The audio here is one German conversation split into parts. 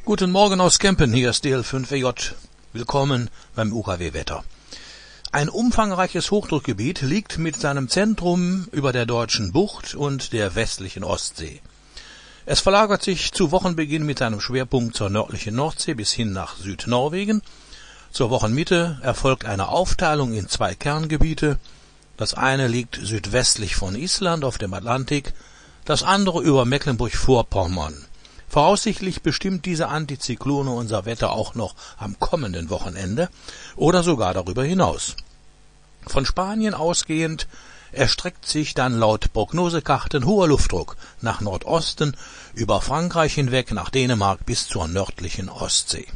Guten Morgen aus Kempen, hier ist DL5WJ. Willkommen beim UKW-Wetter. Ein umfangreiches Hochdruckgebiet liegt mit seinem Zentrum über der Deutschen Bucht und der westlichen Ostsee. Es verlagert sich zu Wochenbeginn mit seinem Schwerpunkt zur nördlichen Nordsee bis hin nach Südnorwegen. Zur Wochenmitte erfolgt eine Aufteilung in zwei Kerngebiete. Das eine liegt südwestlich von Island auf dem Atlantik, das andere über Mecklenburg-Vorpommern. Voraussichtlich bestimmt diese Antizyklone unser Wetter auch noch am kommenden Wochenende oder sogar darüber hinaus. Von Spanien ausgehend erstreckt sich dann laut Prognosekarten hoher Luftdruck nach Nordosten über Frankreich hinweg nach Dänemark bis zur nördlichen Ostsee.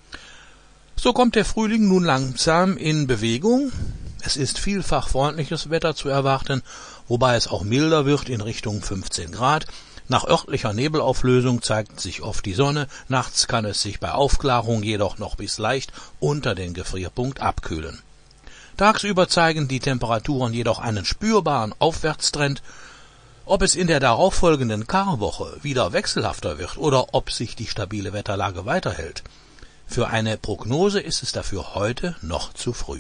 So kommt der Frühling nun langsam in Bewegung. Es ist vielfach freundliches Wetter zu erwarten, wobei es auch milder wird in Richtung 15 Grad. Nach örtlicher Nebelauflösung zeigt sich oft die Sonne, nachts kann es sich bei Aufklärung jedoch noch bis leicht unter den Gefrierpunkt abkühlen. Tagsüber zeigen die Temperaturen jedoch einen spürbaren Aufwärtstrend. Ob es in der darauffolgenden Karwoche wieder wechselhafter wird oder ob sich die stabile Wetterlage weiterhält. Für eine Prognose ist es dafür heute noch zu früh.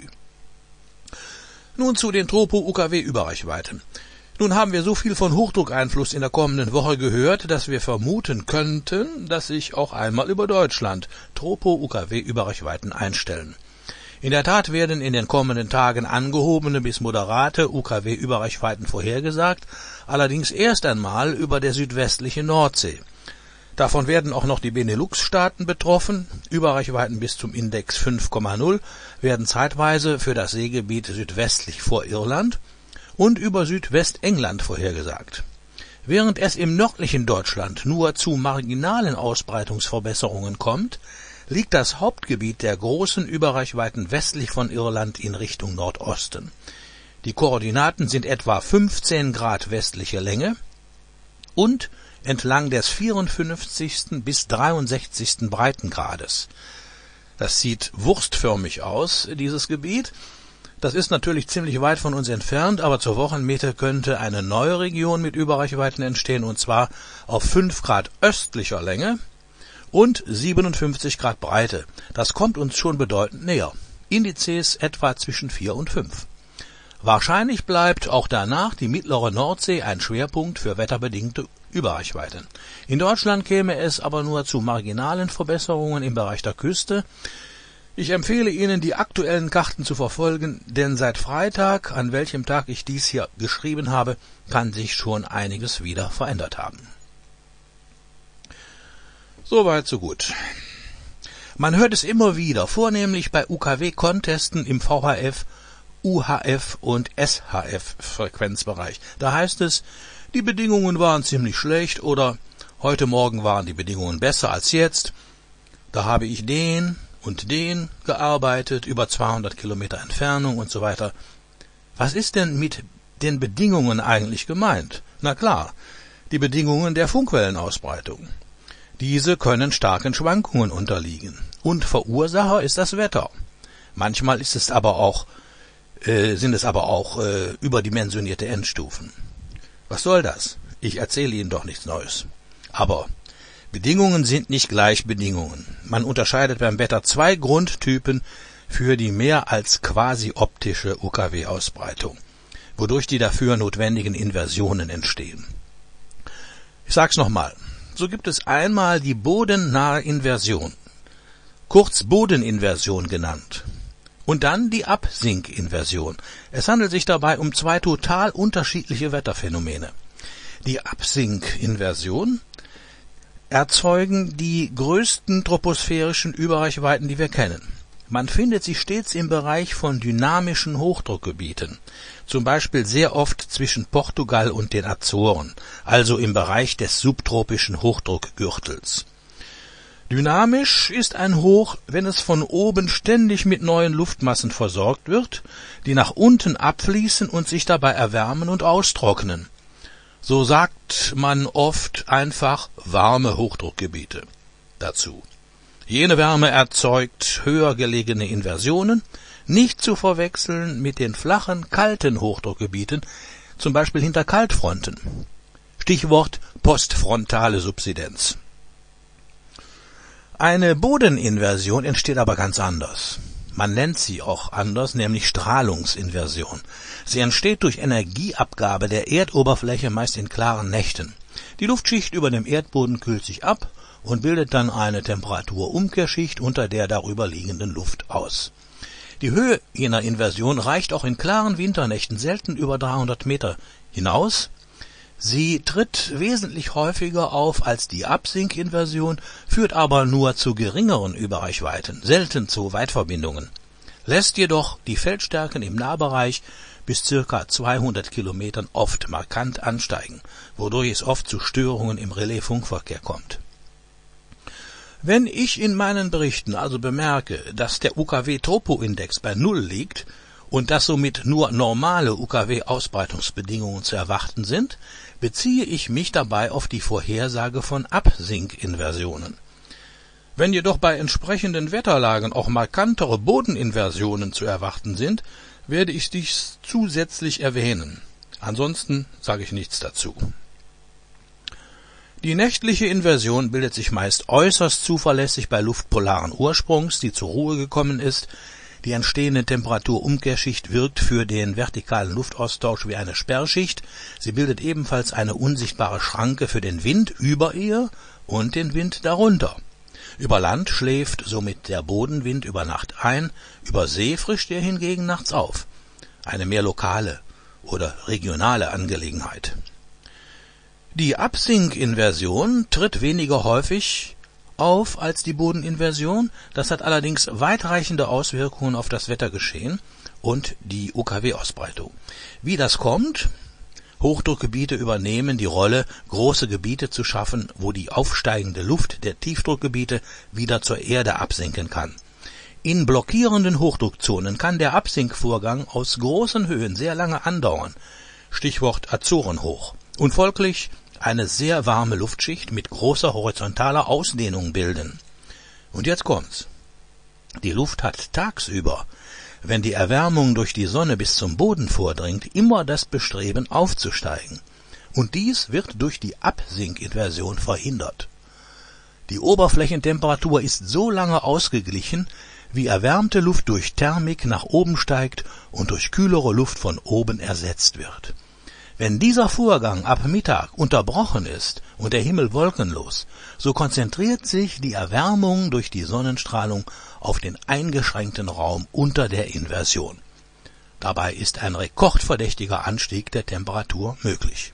Nun zu den Tropo-UKW-Überreichweiten. Nun haben wir so viel von Hochdruckeinfluss in der kommenden Woche gehört, dass wir vermuten könnten, dass sich auch einmal über Deutschland Tropo-UKW-Überreichweiten einstellen. In der Tat werden in den kommenden Tagen angehobene bis moderate UKW-Überreichweiten vorhergesagt, allerdings erst einmal über der südwestlichen Nordsee. Davon werden auch noch die Benelux-Staaten betroffen. Überreichweiten bis zum Index 5,0 werden zeitweise für das Seegebiet südwestlich vor Irland und über Südwestengland vorhergesagt. Während es im nördlichen Deutschland nur zu marginalen Ausbreitungsverbesserungen kommt, liegt das Hauptgebiet der großen Überreichweiten westlich von Irland in Richtung Nordosten. Die Koordinaten sind etwa 15 Grad westliche Länge und entlang des 54. bis 63. Breitengrades. Das sieht wurstförmig aus, dieses Gebiet. Das ist natürlich ziemlich weit von uns entfernt, aber zur Wochenmitte könnte eine neue Region mit Überreichweiten entstehen, und zwar auf 5 Grad östlicher Länge und 57 Grad Breite. Das kommt uns schon bedeutend näher. Indizes etwa zwischen 4 und 5. Wahrscheinlich bleibt auch danach die mittlere Nordsee ein Schwerpunkt für wetterbedingte Überreichweiten. In Deutschland käme es aber nur zu marginalen Verbesserungen im Bereich der Küste. Ich empfehle Ihnen, die aktuellen Karten zu verfolgen, denn seit Freitag, an welchem Tag ich dies hier geschrieben habe, kann sich schon einiges wieder verändert haben. Soweit, so gut. Man hört es immer wieder, vornehmlich bei UKW-Contesten im VHF, UHF und SHF-Frequenzbereich. Da heißt es, die Bedingungen waren ziemlich schlecht oder heute Morgen waren die Bedingungen besser als jetzt. Da habe ich den und den gearbeitet, über 200 Kilometer Entfernung und so weiter. Was ist denn mit den Bedingungen eigentlich gemeint? Na klar, die Bedingungen der Funkwellenausbreitung. Diese können starken Schwankungen unterliegen. Und Verursacher ist das Wetter. Manchmal sind es aber auch überdimensionierte Endstufen. Was soll das? Ich erzähle Ihnen doch nichts Neues. Aber Bedingungen sind nicht gleich Bedingungen. Man unterscheidet beim Wetter zwei Grundtypen für die mehr als quasi optische UKW-Ausbreitung, wodurch die dafür notwendigen Inversionen entstehen. Ich sag's nochmal. So gibt es einmal die bodennahe Inversion, kurz Bodeninversion genannt, und dann die Absinkinversion. Es handelt sich dabei um zwei total unterschiedliche Wetterphänomene. Die Absinkinversion erzeugen die größten troposphärischen Überreichweiten, die wir kennen. Man findet sie stets im Bereich von dynamischen Hochdruckgebieten, zum Beispiel sehr oft zwischen Portugal und den Azoren, also im Bereich des subtropischen Hochdruckgürtels. Dynamisch ist ein Hoch, wenn es von oben ständig mit neuen Luftmassen versorgt wird, die nach unten abfließen und sich dabei erwärmen und austrocknen. So sagt man oft einfach warme Hochdruckgebiete dazu. Jene Wärme erzeugt höher gelegene Inversionen, nicht zu verwechseln mit den flachen, kalten Hochdruckgebieten, zum Beispiel hinter Kaltfronten. Stichwort postfrontale Subsidenz. Eine Bodeninversion entsteht aber ganz anders. Man nennt sie auch anders, nämlich Strahlungsinversion. Sie entsteht durch Energieabgabe der Erdoberfläche, meist in klaren Nächten. Die Luftschicht über dem Erdboden kühlt sich ab und bildet dann eine Temperaturumkehrschicht unter der darüber liegenden Luft aus. Die Höhe jener Inversion reicht auch in klaren Winternächten selten über 300 Meter hinaus. Sie tritt wesentlich häufiger auf als die Absinkinversion, führt aber nur zu geringeren Überreichweiten, selten zu Weitverbindungen, lässt jedoch die Feldstärken im Nahbereich bis ca. 200 Kilometern oft markant ansteigen, wodurch es oft zu Störungen im Relaisfunkverkehr kommt. Wenn ich in meinen Berichten also bemerke, dass der UKW-Tropo-Index bei 0 liegt und dass somit nur normale UKW-Ausbreitungsbedingungen zu erwarten sind, beziehe ich mich dabei auf die Vorhersage von Absinkinversionen. Wenn jedoch bei entsprechenden Wetterlagen auch markantere Bodeninversionen zu erwarten sind, werde ich dies zusätzlich erwähnen. Ansonsten sage ich nichts dazu. Die nächtliche Inversion bildet sich meist äußerst zuverlässig bei Luft polaren Ursprungs, die zur Ruhe gekommen ist. Die entstehende Temperaturumkehrschicht wirkt für den vertikalen Luftaustausch wie eine Sperrschicht. Sie bildet ebenfalls eine unsichtbare Schranke für den Wind über ihr und den Wind darunter. Über Land schläft somit der Bodenwind über Nacht ein, über See frischt er hingegen nachts auf. Eine mehr lokale oder regionale Angelegenheit. Die Absinkinversion tritt weniger häufig auf als die Bodeninversion. Das hat allerdings weitreichende Auswirkungen auf das Wettergeschehen und die UKW-Ausbreitung. Wie das kommt? Hochdruckgebiete übernehmen die Rolle, große Gebiete zu schaffen, wo die aufsteigende Luft der Tiefdruckgebiete wieder zur Erde absinken kann. In blockierenden Hochdruckzonen kann der Absinkvorgang aus großen Höhen sehr lange andauern, Stichwort Azorenhoch, und folglich eine sehr warme Luftschicht mit großer horizontaler Ausdehnung bilden. Und jetzt kommt's. Die Luft hat tagsüber, wenn die Erwärmung durch die Sonne bis zum Boden vordringt, immer das Bestreben aufzusteigen. Und dies wird durch die Absinkinversion verhindert. Die Oberflächentemperatur ist so lange ausgeglichen, wie erwärmte Luft durch Thermik nach oben steigt und durch kühlere Luft von oben ersetzt wird. Wenn dieser Vorgang ab Mittag unterbrochen ist und der Himmel wolkenlos, so konzentriert sich die Erwärmung durch die Sonnenstrahlung auf den eingeschränkten Raum unter der Inversion. Dabei ist ein rekordverdächtiger Anstieg der Temperatur möglich.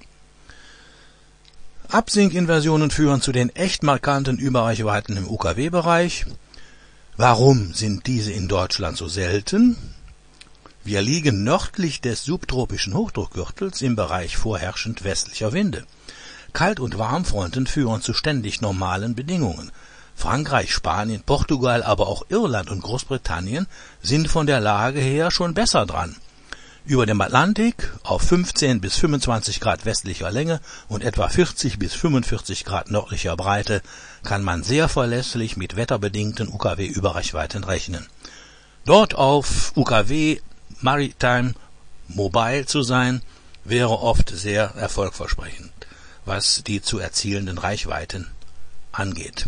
Absinkinversionen führen zu den echt markanten Überreichweiten im UKW-Bereich. Warum sind diese in Deutschland so selten? Wir liegen nördlich des subtropischen Hochdruckgürtels im Bereich vorherrschend westlicher Winde. Kalt- und Warmfronten führen zu ständig normalen Bedingungen. Frankreich, Spanien, Portugal, aber auch Irland und Großbritannien sind von der Lage her schon besser dran. Über dem Atlantik auf 15 bis 25 Grad westlicher Länge und etwa 40 bis 45 Grad nördlicher Breite kann man sehr verlässlich mit wetterbedingten UKW-Überreichweiten rechnen. Dort auf UKW Maritime Mobile zu sein, wäre oft sehr erfolgversprechend, was die zu erzielenden Reichweiten angeht.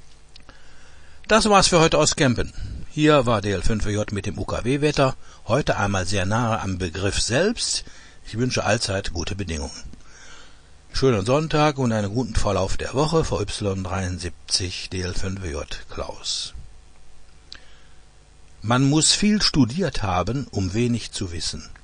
Das war's für heute aus Kempen. Hier war DL5J mit dem UKW-Wetter, heute einmal sehr nahe am Begriff selbst. Ich wünsche allzeit gute Bedingungen. Schönen Sonntag und einen guten Verlauf der Woche, VY73 DL5J Klaus. Man muss viel studiert haben, um wenig zu wissen.